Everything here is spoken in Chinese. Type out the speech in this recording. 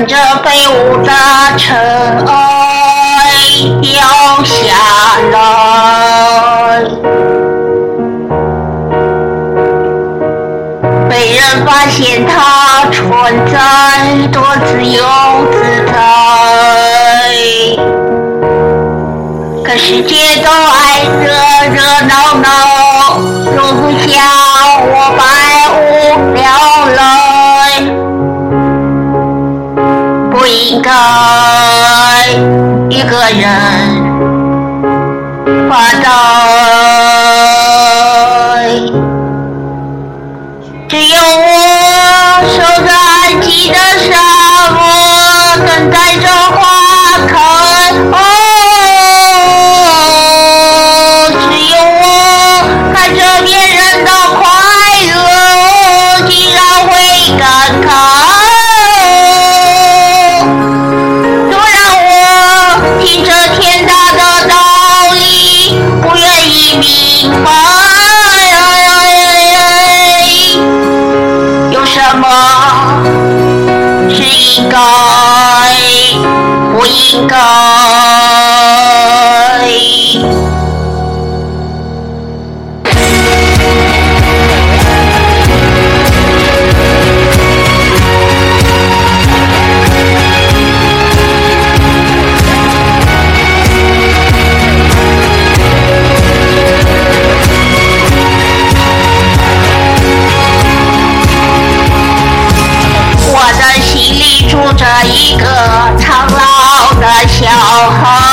看着飞舞的尘埃掉下来，被人发现它存在，多自由自在。可世界都爱热热闹闹，容不下我百无聊赖。不应该一个人发呆，只有我守在安静的沙漠，等待着花开。只有我看着别人的快乐，竟然会感慨。听着天大的道理，不愿意明白，有什么是应该，不应该？住着一个苍老的小孩。